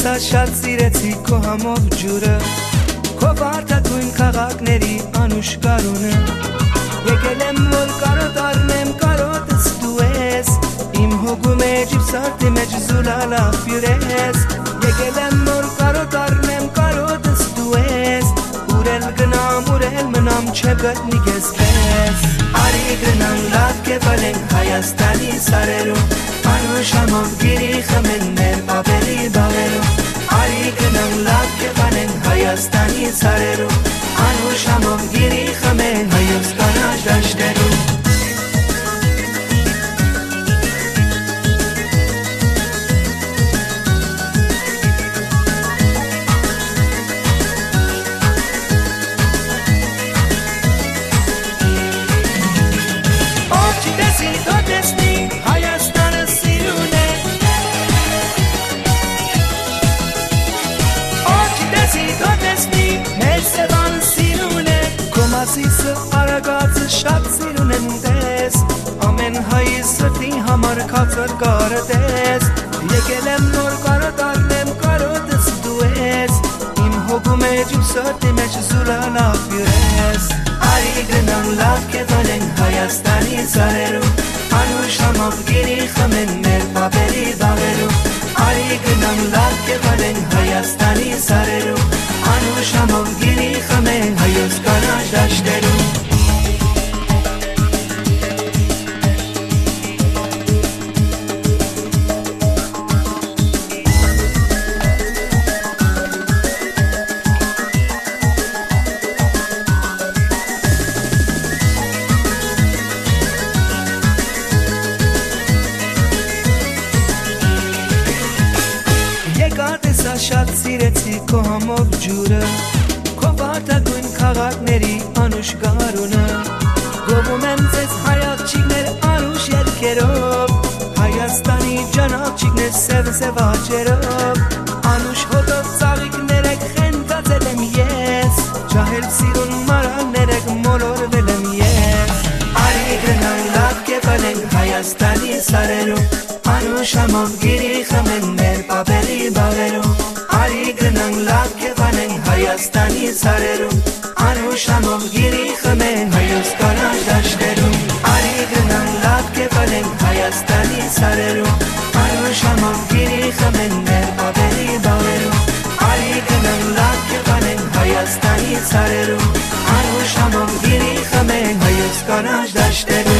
շատ սիրեցի քո համով ջուրը, քո վարդագույն քաղաքների անուշ գարունը, եկել եմ որ կարոտարնեմ կարոտս դու ես, իմ հոգու մեջ իմ սրտի մեջ զուլալավ յուրես, եկել եմ որ կարոտարնեմ կարոտս դու ես, ուրել գնամ ուրել մնամ չէ գտնի քեզ քեզ, արի գնամ լավ կեվալենք Հայաստանի սարերում, անուշ համով գիրի խմեններ բավերի բավերում, արի գնամ լավ կեվալենք Հայաստանի սարերում, անուշ համով գիրի խմեն հայոց կանաչ դաշտերում. Ասիսը արագածը շատ սիրուն են դես, ամեն հայի սրտի համար կացր կարդես, եկել եմ նոր կարոտարնեմ կարոտս դու ես, իմ հոգու մեջ իմ սրտի մեջ զուլալավ յուրես, արի գնամ լավ կեվալենք Հայաստանի սարերում, անուշ համով գիրի խմեն մեր բավերի բավերում, արի գնամ լավ կեվալենք Հայաստանի սարերում, անուշ համով գիրի խմեն հայոց կանաչ դաշտերում. Եկած ես շատ սիրեցի քո համով ջուրը, քո վարդագույն քաղաքների անուշ գարունը, գովում եմ ձեզ հայացքներ անուշ երգերով, Հայաստանի ջանաչիկներ սև սև աչերով, անուշ հոտով ծաղիկներ եք խենթացել եմ ես, ջահել սիրուն մարալներ եք մոլորվել եմ ես, արի գնամ լավ կեվալենք Հայաստանի սարերում, անուշ համով գիրի խմեն մեր բավերի բավերում, արի գնամ լավ կեվալենք Հայաստանի սարերում, անուշ համով գիրի խմեն հայոց կանաչ դաշտերում, արի գնամ լավ կեվալենք Հայաստանի սարերում, անուշ համով գիրի խմեն մեր բավերի բավերում, արի գնամ լավ կեվալենք Հայաստանի սարերում, անուշ համով գիրի խմեն հայոց կանաչ դաշտերում.